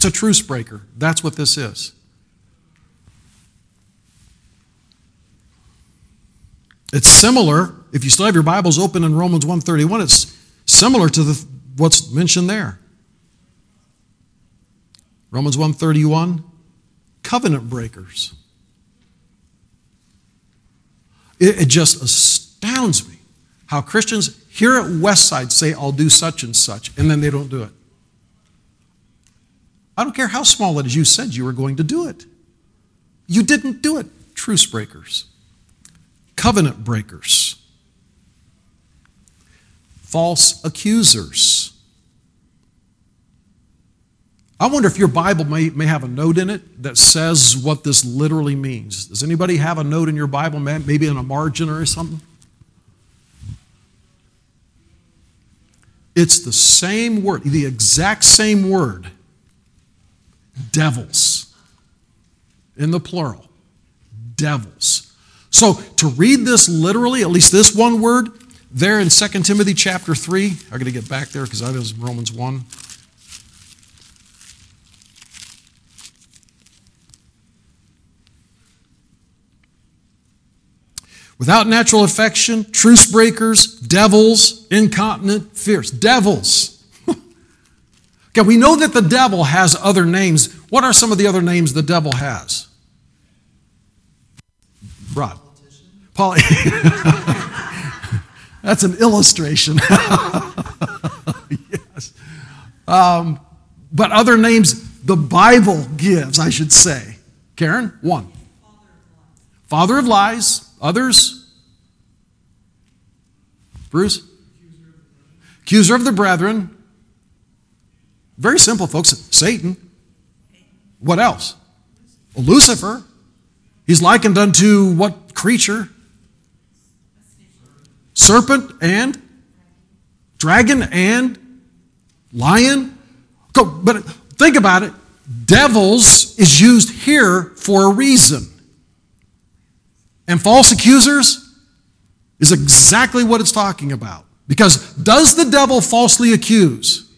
It's a truce breaker. That's what this is. It's similar, if you still have your Bibles open in Romans 1:31, it's similar to what's mentioned there. Romans 1:31, covenant breakers. It just astounds me how Christians here at Westside say, I'll do such and such, and then they don't do it. I don't care how small it is, you said you were going to do it. You didn't do it. Truce breakers. Covenant breakers. False accusers. I wonder if your Bible may have a note in it that says what this literally means. Does anybody have a note in your Bible, maybe in a margin or something? It's the same word, the exact same word. Devils. In the plural. Devils. So to read this literally, at least this one word, there in 2 Timothy chapter 3, I'm going to get back there because I was in Romans 1. Without natural affection, truce breakers, devils, incontinent, fierce. Devils. Okay, we know that the devil has other names. What are some of the other names the devil has? Rod. That's an illustration. Yes. But other names the Bible gives, I should say. Karen, one. Father of lies. Others? Bruce? Accuser of the brethren. Very simple, folks. Satan. What else? Well, Lucifer. He's likened unto what creature? Serpent and dragon and lion. But think about it. Devils is used here for a reason. And false accusers is exactly what it's talking about. Because does the devil falsely accuse?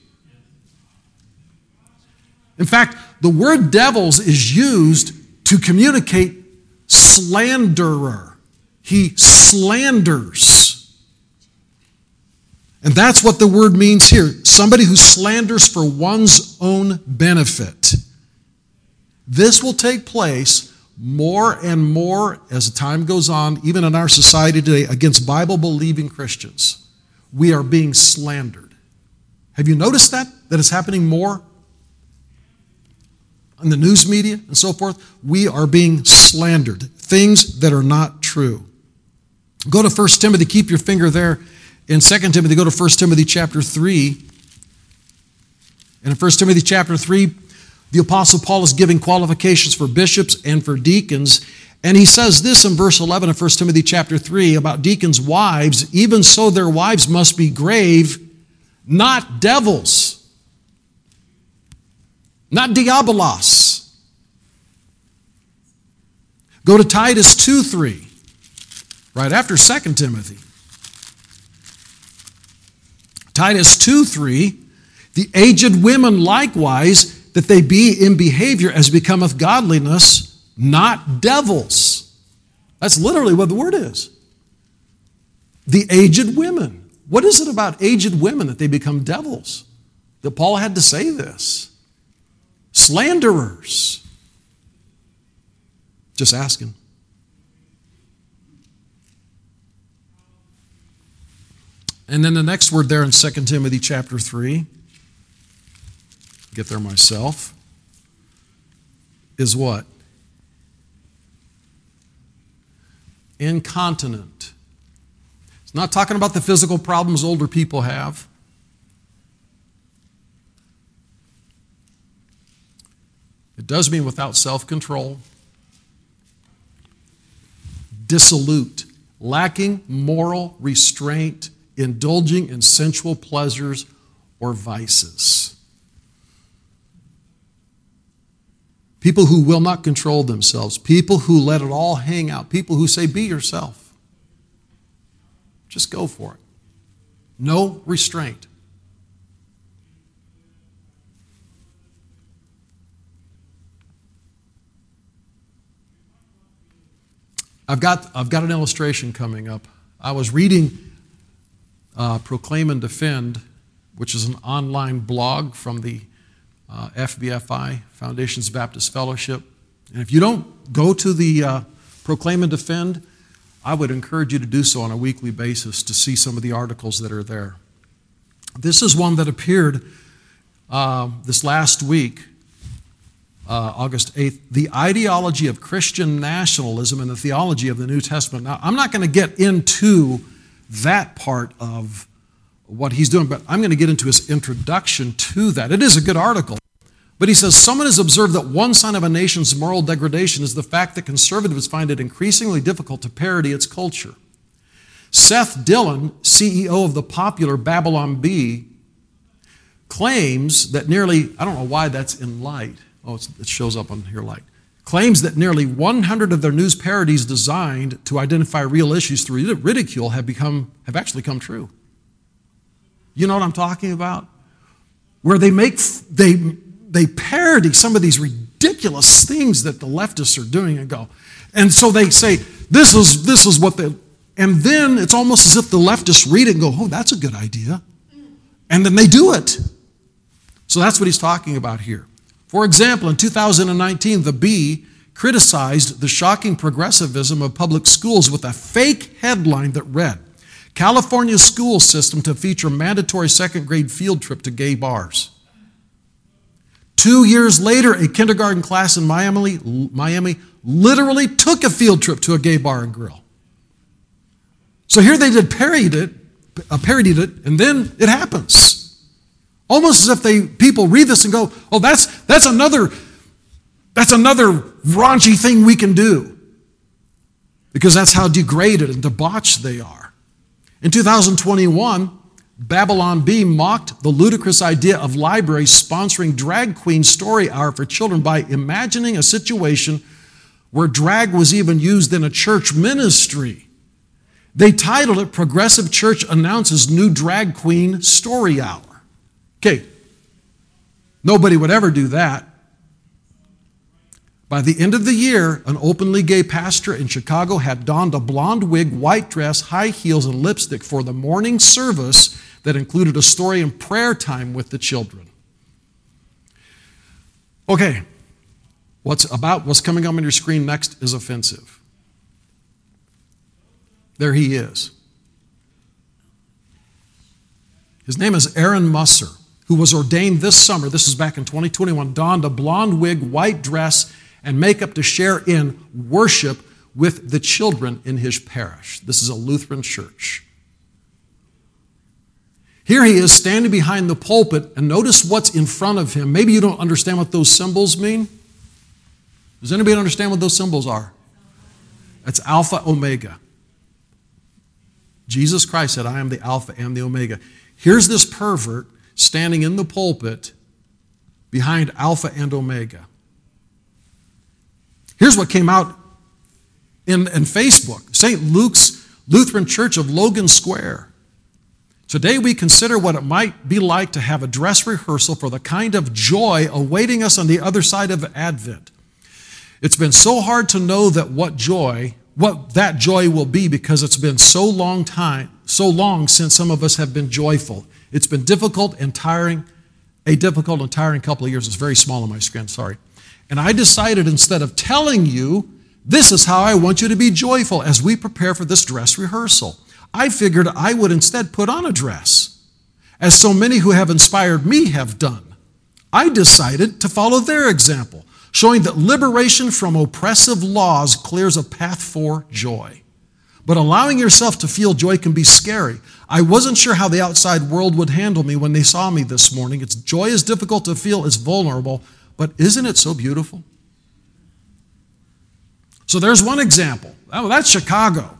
In fact, the word devils is used to communicate slanderer. He slanders. And that's what the word means here. Somebody who slanders for one's own benefit. This will take place more and more as time goes on, even in our society today, against Bible-believing Christians. We are being slandered. Have you noticed that? That it's happening more? In the news media and so forth, we are being slandered. Things that are not true. Go to 1 Timothy, keep your finger there. In 2 Timothy, go to 1 Timothy chapter 3. And in 1 Timothy chapter 3, the Apostle Paul is giving qualifications for bishops and for deacons. And he says this in verse 11 of 1 Timothy chapter 3 about deacons' wives. Even so, their wives must be grave, not devils. Not diabolos. Go to Titus 2:3, right after 2 Timothy. Titus 2:3, the aged women likewise, that they be in behavior as becometh godliness, not devils. That's literally what the word is. The aged women. What is it about aged women that they become devils? That Paul had to say this. Slanderers. Just asking. And then the next word there in 2 Timothy chapter 3, get there myself, is what? Incontinent. It's not talking about the physical problems older people have. It does mean without self-control. Dissolute, lacking moral restraint, indulging in sensual pleasures or vices. People who will not control themselves. People who let it all hang out. People who say, be yourself. Just go for it. No restraint. I've got an illustration coming up. I was reading Proclaim and Defend, which is an online blog from the FBFI, Foundations Baptist Fellowship. And if you don't go to the Proclaim and Defend, I would encourage you to do so on a weekly basis to see some of the articles that are there. This is one that appeared this last week, August 8th, The Ideology of Christian Nationalism and the Theology of the New Testament. Now, I'm not going to get into that part of what he's doing, but I'm going to get into his introduction to that. It is a good article. But he says, someone has observed that one sign of a nation's moral degradation is the fact that conservatives find it increasingly difficult to parody its culture. Seth Dillon, CEO of the popular Babylon Bee, claims that nearly, I don't know why that's in light. Oh, it shows up on here light. Claims that nearly 100 of their news parodies designed to identify real issues through ridicule have actually come true. You know what I'm talking about? Where they parody some of these ridiculous things that the leftists are doing and so they say, this is what they, and then it's almost as if the leftists read it and go, oh, that's a good idea. And then they do it. So that's what he's talking about here. For example, in 2019, the Bee criticized the shocking progressivism of public schools with a fake headline that read, California's school system to feature mandatory second-grade field trip to gay bars. 2 years later, a kindergarten class in Miami literally took a field trip to a gay bar and grill. So here they parodied it, and then it happens. Almost as if people read this and go, oh, that's another raunchy thing we can do. Because that's how degraded and debauched they are. In 2021, Babylon Bee mocked the ludicrous idea of libraries sponsoring drag queen story hour for children by imagining a situation where drag was even used in a church ministry. They titled it, Progressive Church Announces New Drag Queen Story Hour. Okay, nobody would ever do that. By the end of the year, an openly gay pastor in Chicago had donned a blonde wig, white dress, high heels, and lipstick for the morning service that included a story and prayer time with the children. Okay, what's coming up on your screen next is offensive. There he is. His name is Aaron Musser, who was ordained this summer, this is back in 2021, donned a blonde wig, white dress, and makeup to share in worship with the children in his parish. This is a Lutheran church. Here he is standing behind the pulpit, and notice what's in front of him. Maybe you don't understand what those symbols mean. Does anybody understand what those symbols are? It's Alpha, Omega. Jesus Christ said, I am the Alpha and the Omega. Here's this pervert standing in the pulpit behind Alpha and Omega. Here's what came out in Facebook. St. Luke's Lutheran Church of Logan Square. Today we consider what it might be like to have a dress rehearsal for the kind of joy awaiting us on the other side of Advent. It's been so hard to know what that joy will be because it's been so long since some of us have been joyful. It's been a difficult and tiring couple of years. It's very small on my screen, sorry. And I decided instead of telling you, this is how I want you to be joyful as we prepare for this dress rehearsal. I figured I would instead put on a dress, as so many who have inspired me have done. I decided to follow their example, showing that liberation from oppressive laws clears a path for joy. But allowing yourself to feel joy can be scary. I wasn't sure how the outside world would handle me when they saw me this morning. Joy is difficult to feel, it's vulnerable, but isn't it so beautiful? So there's one example. Oh, that's Chicago.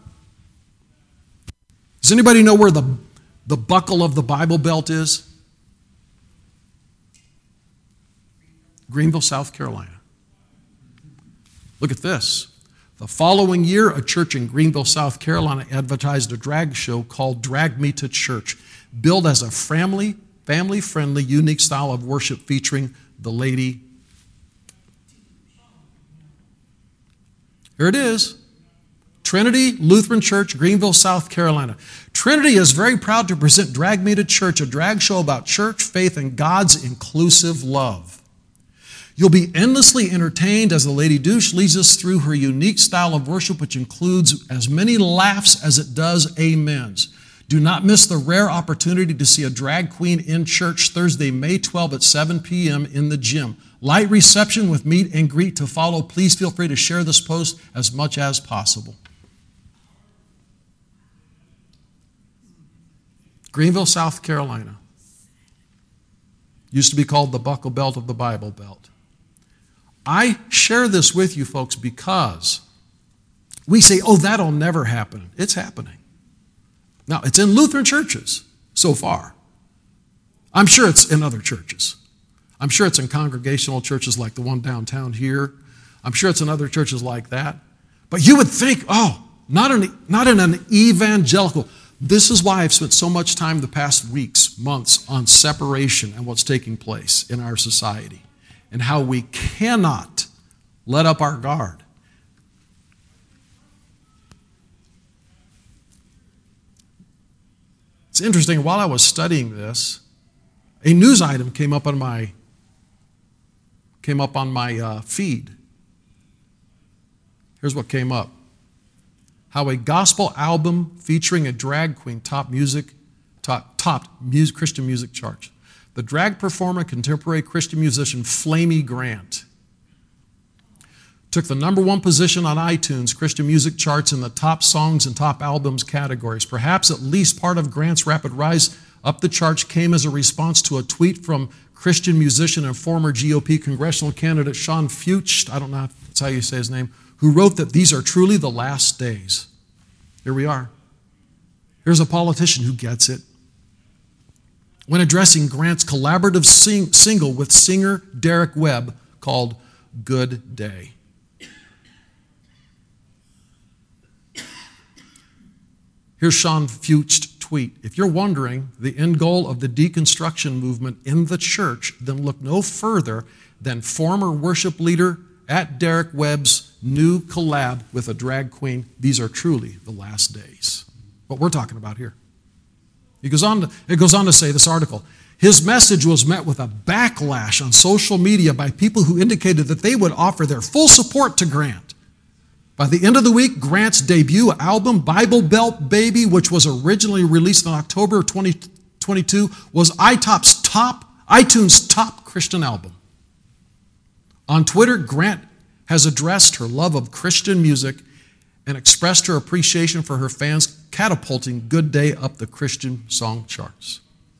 Does anybody know where the buckle of the Bible Belt is? Greenville, South Carolina. Look at this. The following year, a church in Greenville, South Carolina advertised a drag show called Drag Me to Church, billed as a family-friendly, unique style of worship featuring the lady. Here it is. Trinity Lutheran Church, Greenville, South Carolina. Trinity is very proud to present Drag Me to Church, a drag show about church, faith, and God's inclusive love. You'll be endlessly entertained as the Lady Douche leads us through her unique style of worship, which includes as many laughs as it does amens. Do not miss the rare opportunity to see a drag queen in church Thursday, May 12 at 7 p.m. in the gym. Light reception with meet and greet to follow. Please feel free to share this post as much as possible. Greenville, South Carolina. Used to be called the Buckle Belt of the Bible Belt. I share this with you folks because we say, oh, that'll never happen. It's happening. Now, it's in Lutheran churches so far. I'm sure it's in other churches. I'm sure it's in congregational churches like the one downtown here. I'm sure it's in other churches like that. But you would think, oh, not in an evangelical. This is why I've spent so much time the past weeks, months on separation and what's taking place in our society and how we cannot let up our guard. It's interesting, while I was studying this, a news item came up on my feed. Here's what came up. How a gospel album featuring a drag queen topped Christian music charts. The drag performer, contemporary Christian musician Flamey Grant took the #1 position on iTunes Christian music charts in the top songs and top albums categories. Perhaps at least part of Grant's rapid rise up the charts came as a response to a tweet from Christian musician and former GOP congressional candidate Sean Fuchs, I don't know if that's how you say his name, who wrote that these are truly the last days. Here we are. Here's a politician who gets it. When addressing Grant's collaborative single with singer Derek Webb called Good Day. Here's Sean Fuchs' tweet. If you're wondering the end goal of the deconstruction movement in the church, then look no further than former worship leader at Derek Webb's new collab with a drag queen. These are truly the last days. What we're talking about here. It goes on to say, this article, his message was met with a backlash on social media by people who indicated that they would offer their full support to Grant. By the end of the week, Grant's debut album, Bible Belt Baby, which was originally released in October of 2022, was iTunes' top Christian album. On Twitter, Grant has addressed her love of Christian music and expressed her appreciation for her fans catapulting Good Day up the Christian song charts.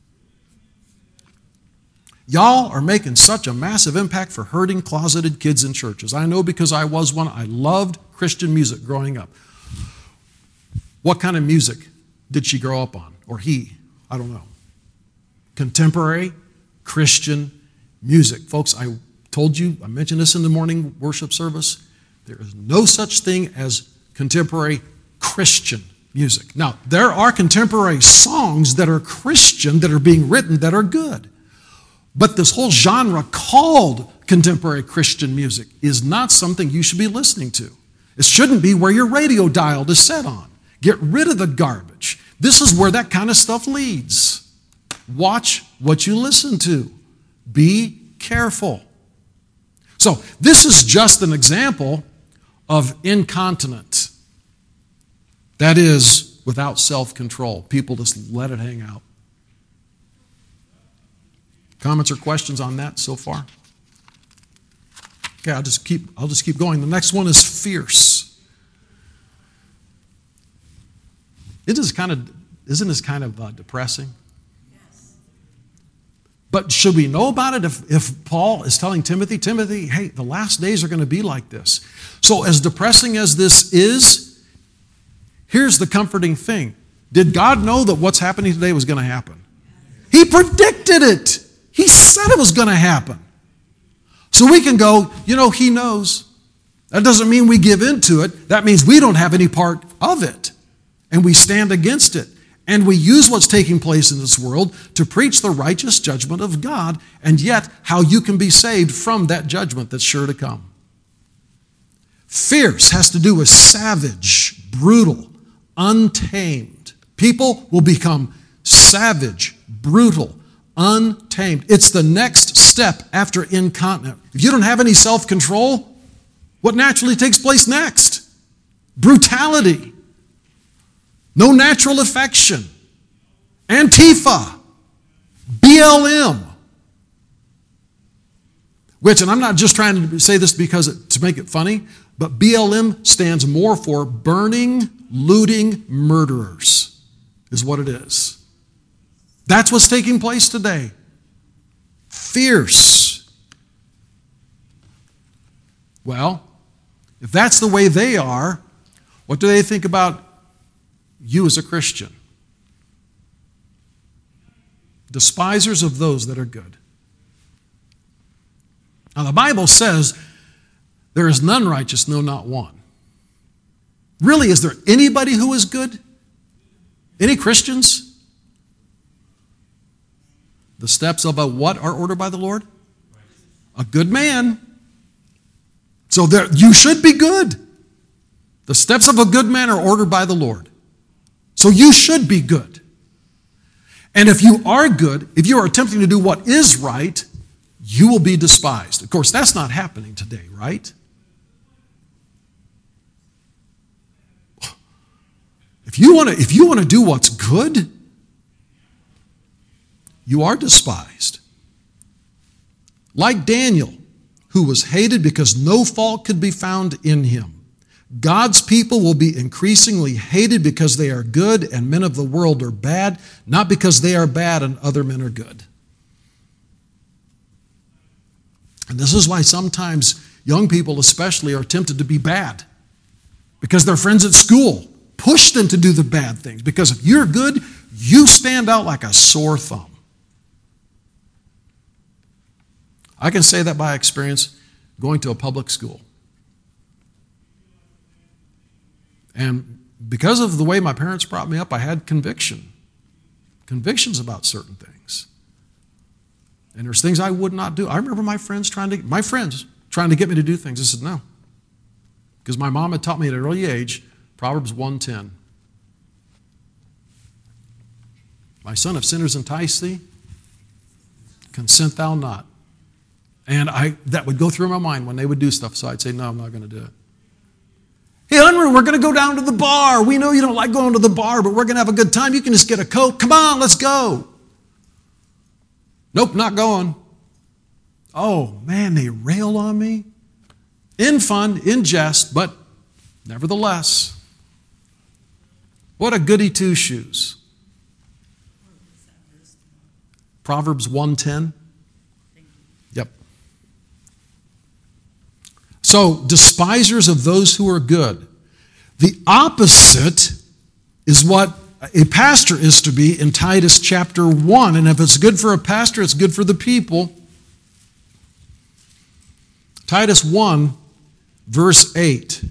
Y'all are making such a massive impact for hurting, closeted kids in churches. I know because I was one. I loved Christian music growing up. What kind of music did she grow up on? Or he? I don't know. Contemporary Christian music. Folks, I told you, I mentioned this in the morning worship service. There is no such thing as contemporary Christian music. Now, there are contemporary songs that are Christian, that are being written, that are good. But this whole genre called contemporary Christian music is not something you should be listening to. It shouldn't be where your radio dial is set on. Get rid of the garbage. This is where that kind of stuff leads. Watch what you listen to. Be careful. So this is just an example of incontinent. That is, without self-control. People just let it hang out. Comments or questions on that so far? Okay, I'll just keep going. The next one is fierce. Isn't this kind of depressing? Yes. But should we know about it if Paul is telling Timothy, hey, the last days are going to be like this. So as depressing as this is, here's the comforting thing. Did God know that what's happening today was going to happen? He predicted it. He said it was going to happen. So we can go, He knows. That doesn't mean we give in to it. That means we don't have any part of it. And we stand against it. And we use what's taking place in this world to preach the righteous judgment of God, and yet how you can be saved from that judgment that's sure to come. Fierce has to do with savage, brutal, untamed. People will become savage, brutal, untamed. It's the next step after incontinent. If you don't have any self-control, what naturally takes place next? Brutality. No natural affection. Antifa. BLM. Which, and I'm not just trying to say this because to make it funny, but BLM stands more for burning, looting, murderers, is what it is. That's what's taking place today. Fierce. Well, if that's the way they are, what do they think about you as a Christian? Despisers of those that are good. Now, the Bible says, there is none righteous, no, not one. Really, is there anybody who is good? Any Christians? The steps of a what are ordered by the Lord? A good man. So there, you should be good. The steps of a good man are ordered by the Lord. So you should be good. And if you are good, if you are attempting to do what is right, you will be despised. Of course, that's not happening today, right? If you want to do what's good, you are despised. Like Daniel, who was hated because no fault could be found in him. God's people will be increasingly hated because they are good and men of the world are bad, not because they are bad and other men are good. And this is why sometimes young people especially are tempted to be bad, because their friends at school push them to do the bad things. Because if you're good, you stand out like a sore thumb. I can say that by experience going to a public school. And because of the way my parents brought me up, I had convictions about certain things. And there's things I would not do. I remember my friends trying to get me to do things. I said no. Because my mom had taught me at an early age, Proverbs 1:10. My son, if sinners entice thee, consent thou not. And that would go through my mind when they would do stuff, so I'd say, no, I'm not going to do it. Hey, Unruh, we're going to go down to the bar. We know you don't like going to the bar, but we're going to have a good time. You can just get a Coke. Come on, let's go. Nope, not going. Oh, man, they rail on me. In fun, in jest, but nevertheless. What a goody two-shoes. Proverbs 1:10. Yep. So, despisers of those who are good. The opposite is what a pastor is to be in Titus chapter 1. And if it's good for a pastor, it's good for the people. Titus 1, verse 8.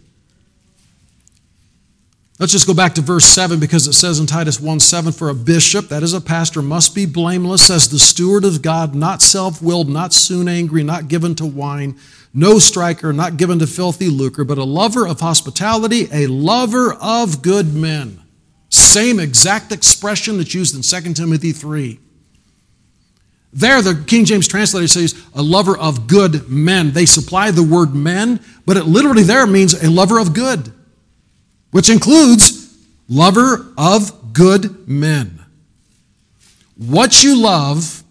Let's just go back to verse 7 because it says in Titus 1:7, for a bishop, that is a pastor, must be blameless as the steward of God, not self-willed, not soon angry, not given to wine, no striker, not given to filthy lucre, but a lover of hospitality, a lover of good men. Same exact expression that's used in 2 Timothy 3. There, the King James translator says, a lover of good men. They supply the word men, but it literally there means a lover of good, which includes lover of good men. What you love,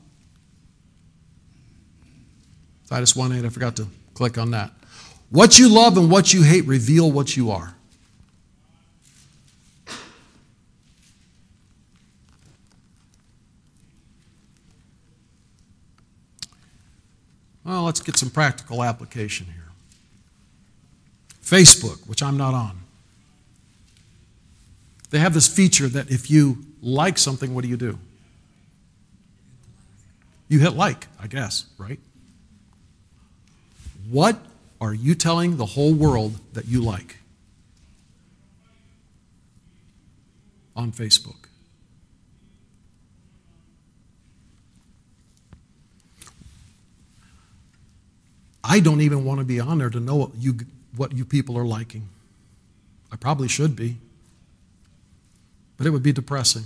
Titus 1:8, I forgot to click on that. What you love and what you hate reveal what you are. Well, let's get some practical application here. Facebook, which I'm not on. They have this feature that if you like something, what do? You hit like, I guess, right? What are you telling the whole world that you like on Facebook? I don't even want to be on there to know what you people are liking. I probably should be. But it would be depressing.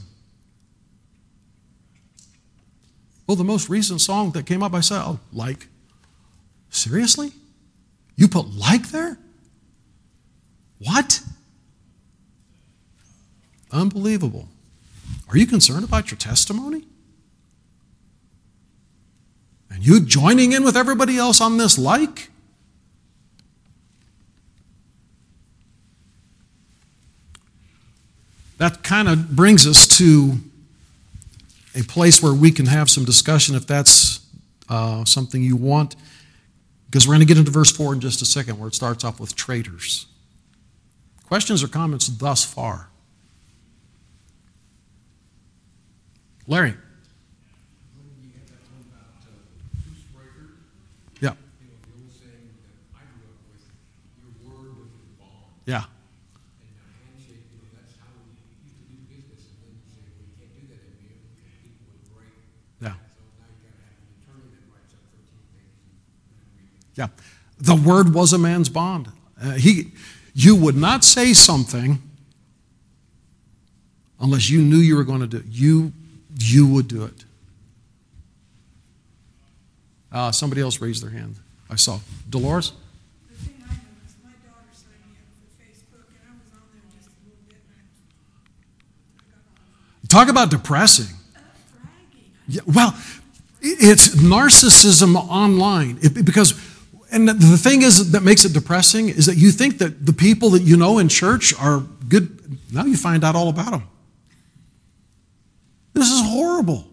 Well, the most recent song that came up, I said, oh, like. Seriously? You put like there? What? Unbelievable. Are you concerned about your testimony? And you joining in with everybody else on this like? That kind of brings us to a place where we can have some discussion if that's something you want. Because we're going to get into verse 4 in just a second where it starts off with traitors. Questions or comments thus far? Larry? Yeah. Yeah. Yeah. Yeah. The word was a man's bond. You would not say something unless you knew you were going to do it. You would do it. Somebody else raised their hand. I saw. Dolores? The thing I noticed, my daughter signed me up for Facebook, and I was on there just a little bit, and I got off. Talk about depressing. Bragging. Yeah, well, it's narcissism online. And the thing is that makes it depressing is that you think that the people that you know in church are good. Now you find out all about them. This is horrible.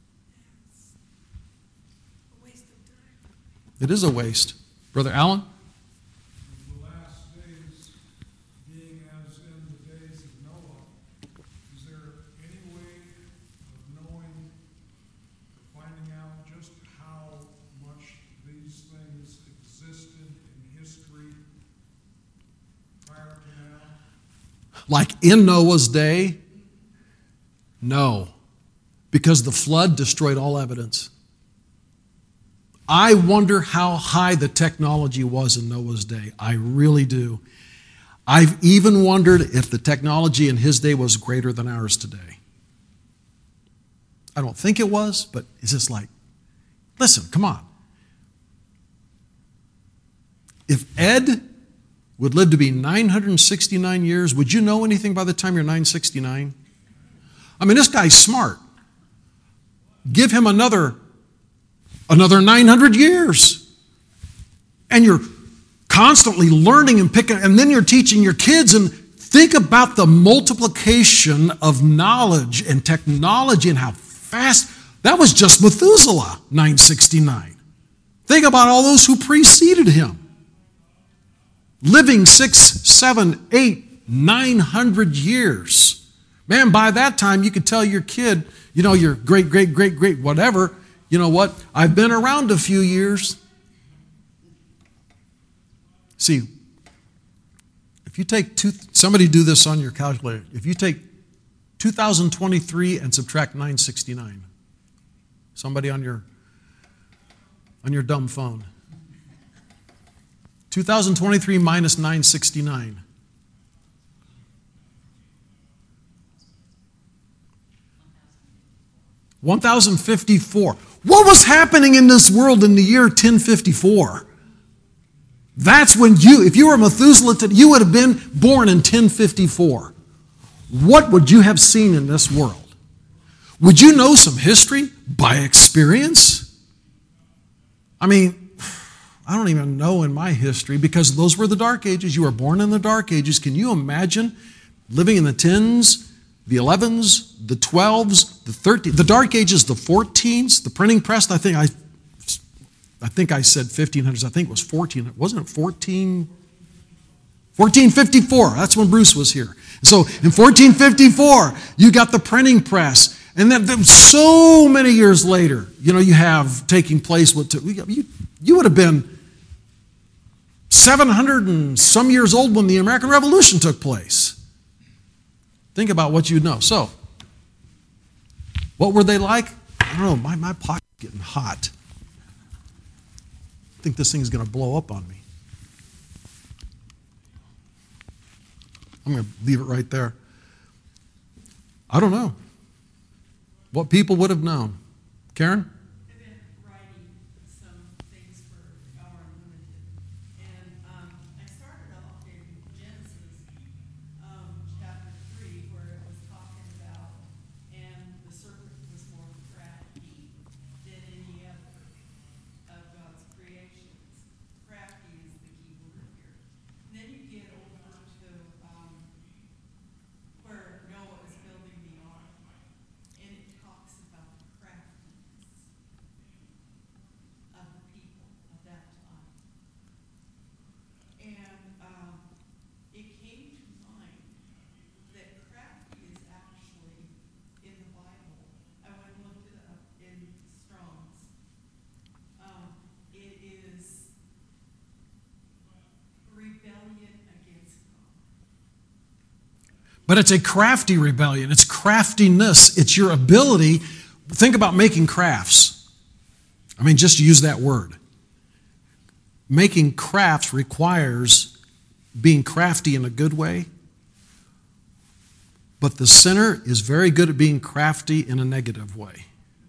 A waste of time. It is a waste. Brother Allen? The last days being as in the days of Noah, is there any way of knowing, finding out just how much these things existed in history prior to now? Like in Noah's day? No. Because the flood destroyed all evidence. I wonder how high the technology was in Noah's day. I really do. I've even wondered if the technology in his day was greater than ours today. I don't think it was, but it's just like, listen, come on. If Ed would live to be 969 years, would you know anything by the time you're 969? I mean, this guy's smart. Give him another 900 years. And you're constantly learning and picking, and then you're teaching your kids. And think about the multiplication of knowledge and technology and how fast. That was just Methuselah, 969. Think about all those who preceded him. Living 6, 7, 8, 900 years. Man, by that time, you could tell your kid, your great, whatever, you know what? I've been around a few years. See, if you take somebody do this on your calculator. If you take 2023 and subtract 969, somebody on your dumb phone. 2023 minus 969. 1054. What was happening in this world in the year 1054? That's when if you were Methuselah, you would have been born in 1054. What would you have seen in this world? Would you know some history by experience? I mean, I don't even know in my history because those were the dark ages. You were born in the dark ages. Can you imagine living in the 10s, the 11s, the 12s, the 13s, the dark ages, the 14s, the printing press? I think I said 1500s. I think it was 14. Wasn't it 1454. That's when Bruce was here. So in 1454, you got the printing press. And then so many years later, you have taking place. You would have been 700 and some years old when the American Revolution took place. Think about what you know. So, what were they like? I don't know. My pocket's getting hot. I think this thing's going to blow up on me. I'm I'm going to leave it right there. I don't know what people would have known. Karen? I've been writing some things for Our Unlimited, and I started off in Genesis chapter 3, where it was talking about, and the serpent was more crafty than any other of God's creations. Crafty is the key word here. And then you get over to where Noah is building the ark, and it talks about the craftiness of the people of that time. And it came to mind that crafty is actually in the Bible. I went and looked it up in Strong's. It is rebellion against God. But it's a crafty rebellion. It's craftiness. It's your ability. Think about making crafts. I mean, just to use that word. Making crafts requires being crafty in a good way. But the sinner is very good at being crafty in a negative way.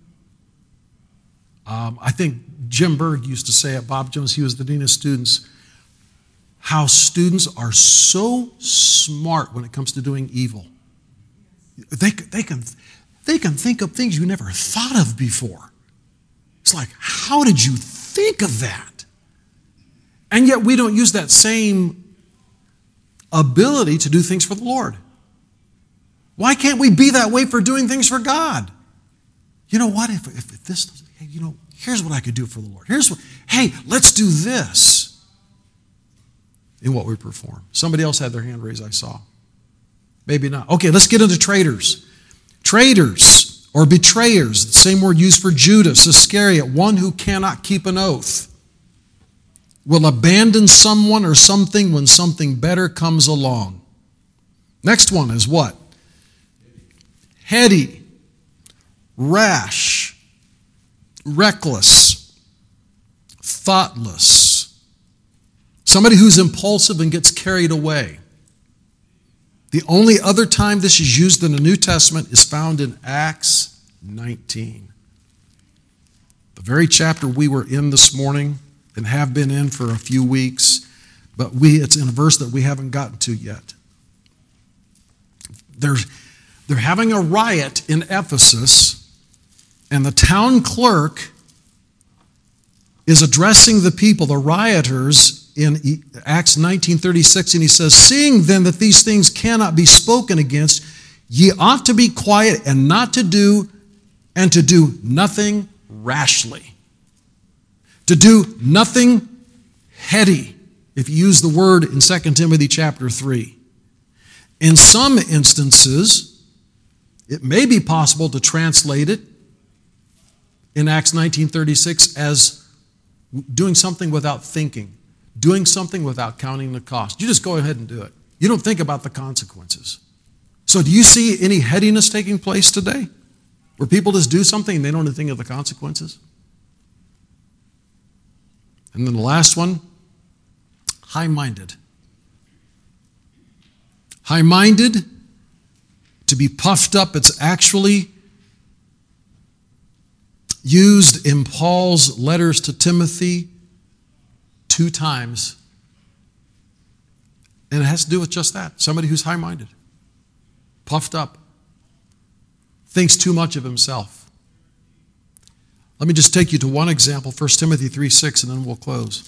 I think Jim Berg used to say at Bob Jones, he was the dean of students, how students are so smart when it comes to doing evil. They can think of things you never thought of before. It's like, how did you think of that? And yet we don't use that same ability to do things for the Lord. Why can't we be that way for doing things for God? You know what? If this doesn't, hey, here's what I could do for the Lord. Hey, let's do this in what we perform. Somebody else had their hand raised, I saw. Maybe not. Okay, let's get into traitors. Traitors or betrayers, the same word used for Judas Iscariot, one who cannot keep an oath, will abandon someone or something when something better comes along. Next one is what? Heady, rash, reckless, thoughtless. Somebody who's impulsive and gets carried away. The only other time this is used in the New Testament is found in Acts 19. The very chapter we were in this morning and have been in for a few weeks, but it's in a verse that we haven't gotten to yet. They're having a riot in Ephesus, and the town clerk is addressing the people, the rioters, in Acts 19:36, and he says, "Seeing then that these things cannot be spoken against, ye ought to be quiet and to do nothing rashly." To do nothing heady, if you use the word in 2 Timothy chapter 3. In some instances, it may be possible to translate it in Acts 19:36 as doing something without thinking, doing something without counting the cost. You just go ahead and do it. You don't think about the consequences. So do you see any headiness taking place today? Where people just do something and they don't even think of the consequences? And then the last one, high-minded. High-minded, to be puffed up, it's actually used in Paul's letters to Timothy 2 times. And it has to do with just that. Somebody who's high-minded, puffed up, thinks too much of himself. Let me just take you to one example, 1 Timothy 3:6, and then we'll close.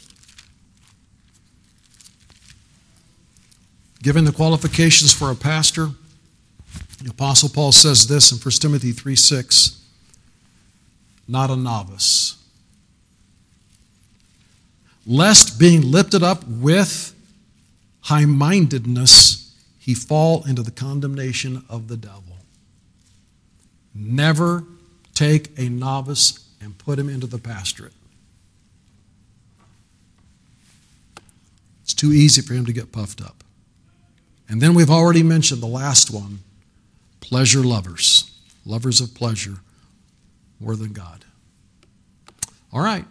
Given the qualifications for a pastor, the Apostle Paul says this in 1 Timothy 3:6, not a novice, lest being lifted up with high-mindedness, he fall into the condemnation of the devil. Never take a novice and put him into the pastorate. It's too easy for him to get puffed up. And then we've already mentioned the last one, pleasure lovers, lovers of pleasure more than God. All right.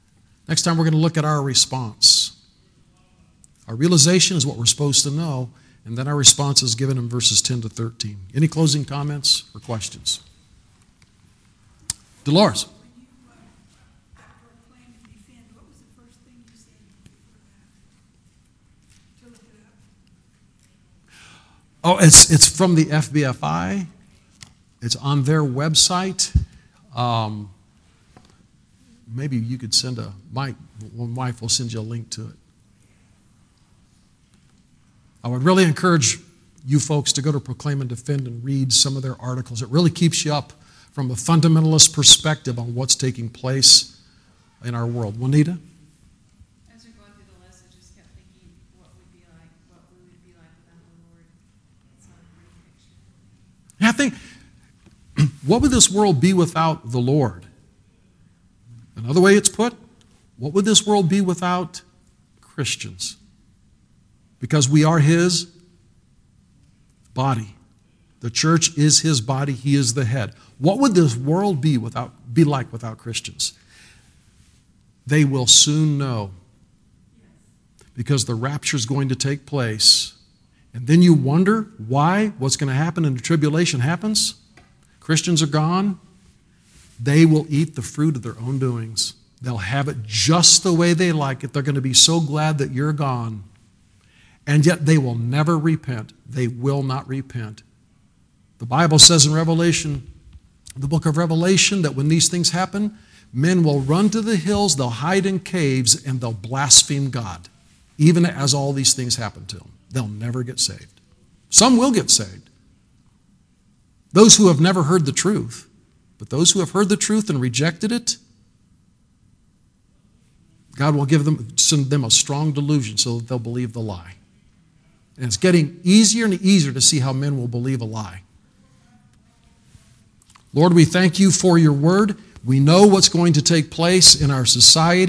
Next time we're going to look at our response. Our realization is what we're supposed to know, And then our response is given in verses 10 to 13. Any closing comments or questions? Dolores. When you proclaim and defend, what was the first thing you said before that? To look it up? Oh, it's from the FBFI. It's on their website. Maybe you could send my wife will send you a link to it. I would really encourage you folks to go to Proclaim and Defend and read some of their articles. It really keeps you up from a fundamentalist perspective on what's taking place in our world. Juanita? As you're going through the list, I just kept thinking what we would be like without the Lord. It's not a pretty picture. Yeah, I think, what would this world be without the Lord? Another way it's put, what would this world be without Christians? Because we are His body. The church is His body. He is the head. What would this world be like without Christians? They will soon know. Because the rapture is going to take place. And then you wonder why, what's going to happen in the tribulation happens. Christians are gone. They will eat the fruit of their own doings. They'll have it just the way they like it. They're going to be so glad that you're gone. And yet they will never repent. They will not repent. The Bible says in Revelation, the book of Revelation, that when these things happen, men will run to the hills, they'll hide in caves, and they'll blaspheme God, even as all these things happen to them. They'll never get saved. Some will get saved. Those who have never heard the truth. But those who have heard the truth and rejected it, God will send them a strong delusion so that they'll believe the lie. And it's getting easier and easier to see how men will believe a lie. Lord, we thank you for your word. We know what's going to take place in our society.